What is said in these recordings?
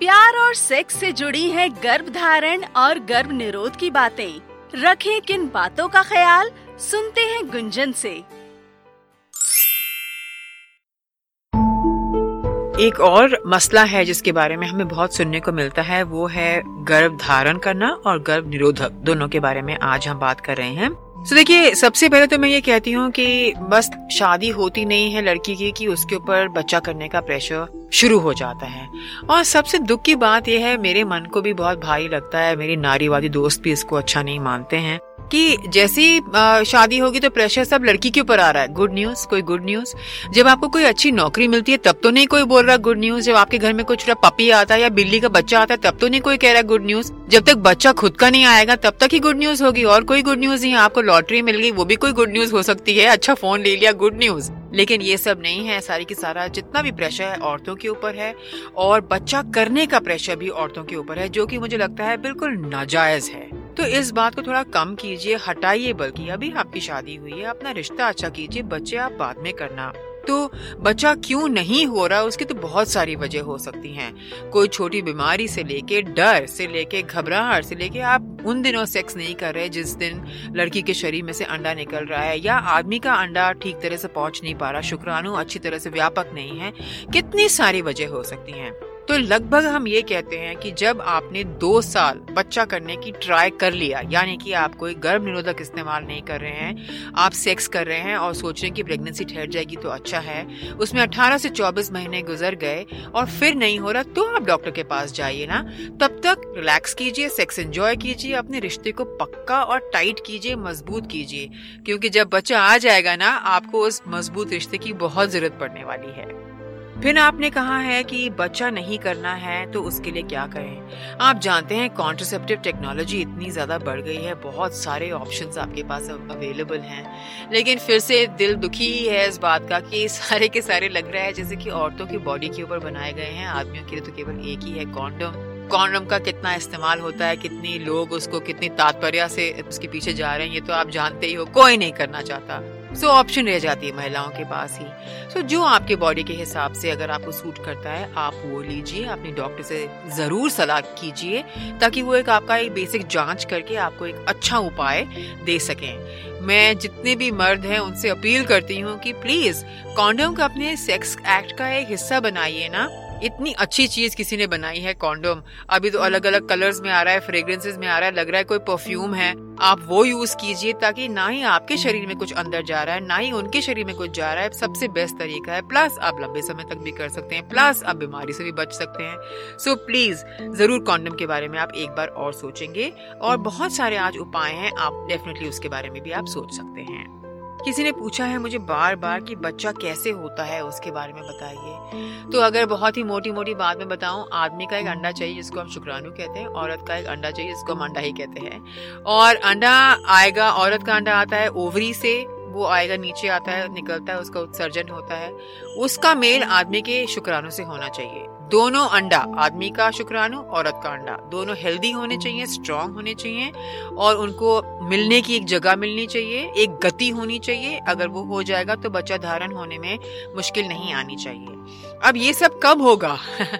प्यार और सेक्स से जुड़ी हैं गर्भधारण और गर्भ निरोध की बातें। रखें किन बातों का ख्याल, सुनते हैं गुंजन से। एक और मसला है जिसके बारे में हमें बहुत सुनने को मिलता है, वो है गर्भ धारण करना और गर्भ निरोधक, दोनों के बारे में आज हम बात कर रहे हैं। तो देखिए, सबसे पहले तो मैं ये कहती हूँ कि बस शादी होती नहीं है लड़की की कि उसके ऊपर बच्चा करने का प्रेशर शुरू हो जाता है। और सबसे दुख की बात यह है, मेरे मन को भी बहुत भारी लगता है, मेरे नारीवादी दोस्त भी इसको अच्छा नहीं मानते हैं कि जैसी शादी होगी तो प्रेशर सब लड़की के ऊपर आ रहा है। गुड न्यूज, कोई गुड न्यूज। जब आपको कोई अच्छी नौकरी मिलती है तब तो नहीं कोई बोल रहा गुड न्यूज। जब आपके घर में कुछ पपी आता है या बिल्ली का बच्चा आता है तब तो नहीं कोई कह रहा गुड न्यूज। जब तक बच्चा खुद का नहीं आएगा तब तक ही गुड न्यूज होगी, और कोई गुड न्यूज नहीं। आपको लॉटरी मिल गई, वो भी कोई गुड न्यूज हो सकती है। अच्छा फोन ले लिया, गुड न्यूज। लेकिन ये सब नहीं है। सारी की सारा जितना भी प्रेशर है औरतों के ऊपर है, और बच्चा करने का प्रेशर भी औरतों के ऊपर है, जो कि मुझे लगता है बिल्कुल नाजायज है। तो इस बात को थोड़ा कम कीजिए, हटाइए। बल्कि अभी आपकी शादी हुई है, अपना रिश्ता अच्छा कीजिए, बच्चे आप बाद में करना। तो बच्चा क्यों नहीं हो रहा, उसकी तो बहुत सारी वजह हो सकती हैं। कोई छोटी बीमारी से लेके, डर से लेके, घबराहट से लेके, आप उन दिनों सेक्स नहीं कर रहे जिस दिन लड़की के शरीर में से अंडा निकल रहा है, या आदमी का अंडा ठीक तरह से पहुंच नहीं पा रहा, शुक्राणु अच्छी तरह से व्यापक नहीं है। कितनी सारी वजह हो सकती हैं। तो लगभग हम ये कहते हैं कि जब आपने 2 साल बच्चा करने की ट्राई कर लिया, यानी कि आप कोई गर्भ निरोधक इस्तेमाल नहीं कर रहे हैं, आप सेक्स कर रहे हैं और सोच रहे हैं कि प्रेगनेंसी ठहर जाएगी तो अच्छा है, उसमें 18 से 24 महीने गुजर गए और फिर नहीं हो रहा, तो आप डॉक्टर के पास जाइए ना। तब तक रिलैक्स कीजिए, सेक्स एंजॉय कीजिए, अपने रिश्ते को पक्का और टाइट कीजिए, मजबूत कीजिए। क्योंकि जब बच्चा आ जाएगा ना, आपको उस मजबूत रिश्ते की बहुत जरूरत पड़ने वाली है। फिर आपने कहा है कि बच्चा नहीं करना है तो उसके लिए क्या करें। आप जानते हैं कॉन्ट्रासेप्टिव टेक्नोलॉजी इतनी ज्यादा बढ़ गई है, बहुत सारे ऑप्शंस आपके पास अवेलेबल हैं। लेकिन फिर से दिल दुखी ही है इस बात का कि सारे के सारे लग रहा है जैसे कि औरतों की बॉडी के ऊपर बनाए गए हैं, आदमियों के लिए तो केवल एक ही है, कॉन्डम। कॉन्डम का कितना इस्तेमाल होता है, कितने लोग उसको कितनी तात्पर्य से उसके पीछे जा रहे हैं, ये तो आप जानते ही हो। कोई नहीं करना चाहता, सो ऑप्शन रह जाती है महिलाओं के पास ही। सो जो आपके बॉडी के हिसाब से अगर आपको सूट करता है आप वो लीजिए। अपने डॉक्टर से जरूर सलाह कीजिए ताकि वो आपका एक बेसिक जांच करके आपको एक अच्छा उपाय दे सकें। मैं जितने भी मर्द हैं उनसे अपील करती हूँ कि प्लीज कॉन्डम का अपने सेक्स एक्ट का एक हिस्सा बनाइए ना। इतनी अच्छी चीज किसी ने बनाई है कॉन्डोम। अभी तो अलग अलग कलर्स में आ रहा है, फ्रेग्रेंसेस में आ रहा है, लग रहा है कोई परफ्यूम है। आप वो यूज कीजिए ताकि ना ही आपके शरीर में कुछ अंदर जा रहा है, ना ही उनके शरीर में कुछ जा रहा है। सबसे बेस्ट तरीका है। प्लस आप लंबे समय तक भी कर सकते हैं, प्लस आप बीमारी से भी बच सकते हैं। सो प्लीज जरूर कॉन्डम के बारे में आप एक बार और सोचेंगे, और बहुत सारे आज उपाय हैं, आप डेफिनेटली उसके बारे में भी आप सोच सकते हैं। किसी ने पूछा है मुझे बार बार कि बच्चा कैसे होता है, उसके बारे में बताइए। तो अगर बहुत ही मोटी मोटी बात में बताऊं, आदमी का एक अंडा चाहिए जिसको हम शुक्राणु कहते हैं, औरत का एक अंडा चाहिए जिसको हम अंडा ही कहते हैं। और अंडा आएगा, औरत का अंडा आता है ओवरी से, वो आएगा नीचे आता है, निकलता है, उसका उत्सर्जन होता है। उसका मेल आदमी के शुक्राणु से होना चाहिए। दोनों अंडा, आदमी का शुक्राणु, औरत का अंडा, दोनों हेल्दी होने चाहिए, स्ट्रांग होने चाहिए, और उनको मिलने की एक जगह मिलनी चाहिए, एक गति होनी चाहिए। अगर वो हो जाएगा तो बच्चा धारण होने में मुश्किल नहीं आनी चाहिए। अब ये सब कब होगा?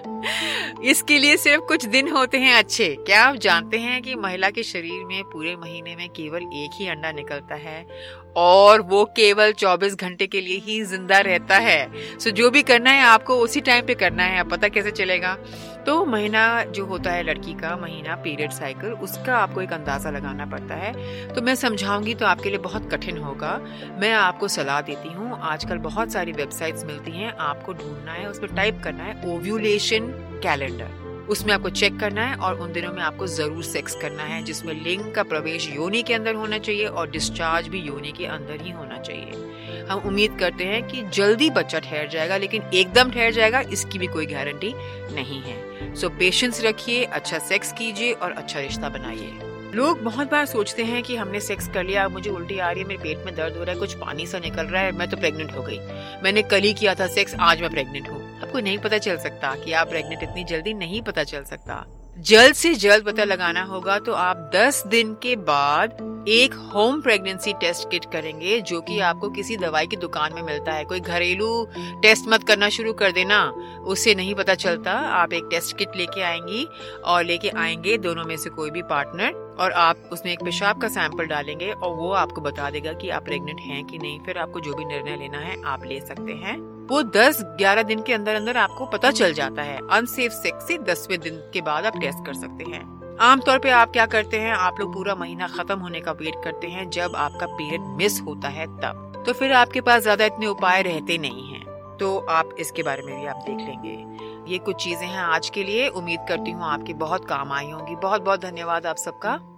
इसके लिए सिर्फ कुछ दिन होते हैं अच्छे। क्या आप जानते हैं कि महिला के शरीर में पूरे महीने में केवल एक ही अंडा निकलता है, और वो केवल 24 घंटे के लिए ही जिंदा रहता है। सो जो भी करना है आपको उसी टाइम पे करना है। पता कैसे चलेगा? तो महीना जो होता है लड़की का महीना, पीरियड साइकिल, उसका आपको एक अंदाजा लगाना पड़ता है। तो मैं समझाऊंगी तो आपके लिए बहुत कठिन होगा। मैं आपको सलाह देती हूँ, आजकल बहुत सारी वेबसाइट्स मिलती हैं, आपको ढूंढना है, उस पर टाइप करना है ओव्यूलेशन कैलेंडर। उसमें आपको चेक करना है, और उन दिनों में आपको जरूर सेक्स करना है, जिसमें लिंग का प्रवेश योनि के अंदर होना चाहिए और डिस्चार्ज भी योनि के अंदर ही होना चाहिए। हम उम्मीद करते हैं कि जल्दी बच्चा ठहर जाएगा, लेकिन एकदम ठहर जाएगा इसकी भी कोई गारंटी नहीं है। सो पेशेंस रखिए, अच्छा सेक्स कीजिए और अच्छा रिश्ता बनाइए। लोग बहुत बार सोचते हैं कि हमने सेक्स कर लिया, मुझे उल्टी आ रही है, मेरे पेट में दर्द हो रहा है, कुछ पानी सा निकल रहा है, मैं तो प्रेग्नेंट हो गई, मैंने कल ही किया था सेक्स, आज मैं प्रेग्नेंट हूँ। आपको नहीं पता चल सकता कि आप प्रेग्नेंट इतनी जल्दी नहीं पता चल सकता। जल्द से जल्द पता लगाना होगा तो आप 10 दिन के बाद एक होम प्रेगनेंसी टेस्ट किट करेंगे, जो कि आपको किसी दवाई की दुकान में मिलता है। कोई घरेलू टेस्ट मत करना शुरू कर देना, उससे नहीं पता चलता। आप एक टेस्ट किट लेके आएंगी और लेके आएंगे दोनों में से कोई भी पार्टनर, और आप उसमें एक पेशाब का सैंपल डालेंगे और वो आपको बता देगा कि आप प्रेग्नेंट हैं कि नहीं। फिर आपको जो भी निर्णय लेना है आप ले सकते हैं। वो 10-11 दिन के अंदर अंदर आपको पता चल जाता है। अनसेफ सेक्स से 10वें दिन के बाद आप टेस्ट कर सकते हैं। आमतौर पे आप क्या करते हैं, आप लोग पूरा महीना खत्म होने का वेट करते हैं, जब आपका पीरियड मिस होता है तब। तो फिर आपके पास ज्यादा इतने उपाय रहते नहीं हैं, तो आप इसके बारे में भी आप देख लेंगे। ये कुछ चीजें हैं आज के लिए। उम्मीद करती हूँ आपके बहुत काम आई होंगी। बहुत बहुत धन्यवाद आप सबका।